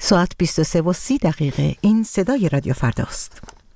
ساعت 23:30 این صدای رادیو فرداست.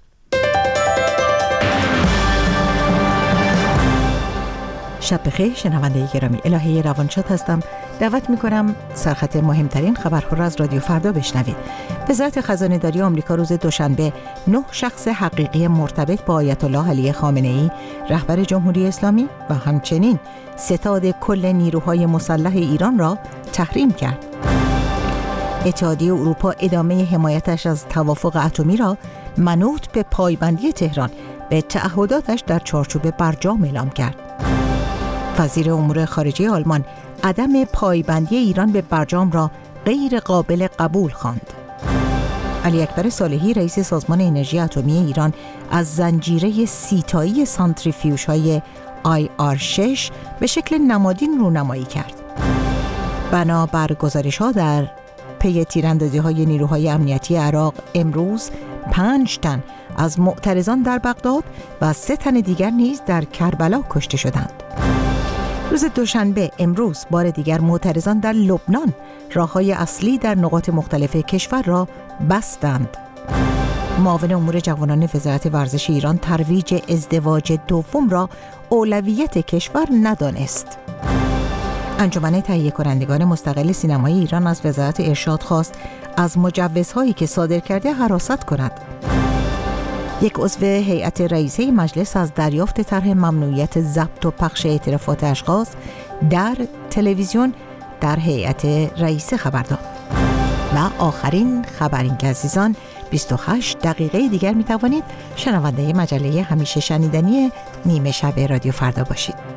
شب بخیر شنونده گرامی، الهه روانشاد هستم. دعوت میکنم سرخط مهمترین خبرها را از رادیو فردا بشنوید. وزارت خزانه‌داری آمریکا روز دوشنبه 9 شخص حقیقی مرتبط با آیت الله علی خامنه‌ای رهبر جمهوری اسلامی و همچنین ستاد کل نیروهای مسلح ایران را تحریم کرد. اتحادیه اروپا ادامه حمایتش از توافق اتمی را منوط به پایبندی تهران به تعهداتش در چارچوب برجام اعلام کرد. وزیر امور خارجه آلمان عدم پایبندی ایران به برجام را غیر قابل قبول خواند. علی اکبر صالحی رئیس سازمان انرژی اتمی ایران از زنجیره 30 تایی سانتریفیوژهای IR6 به شکل نمادین رونمایی کرد. بنابر گزارش‌ها در پی تیراندازی‌های نیروهای امنیتی عراق امروز 5 تن از معترضان در بغداد و 3 تن دیگر نیز در کربلا کشته شدند. روز دوشنبه امروز بار دیگر معترضان در لبنان راه‌های اصلی در نقاط مختلف کشور را بستند. معاون امور جوانان وزارت ورزش ایران ترویج ازدواج دوم را اولویت کشور ندانست. انجمن تهیه کنندگان مستقل سینمای ایران از وزارت ارشاد خواست از مجوزهایی که صادر کرده حراست کند. یک عضو هیئت رئیسه مجلس از دریافت طرح ممنوعیت ضبط و پخش اعترافات اشخاص در تلویزیون در هیئت رئیسه خبر داد. و آخرین خبر این که عزیزان 28 دقیقه دیگر می توانید شنونده مجله همیشه شنیدنی نیمه شب رادیو فردا باشید.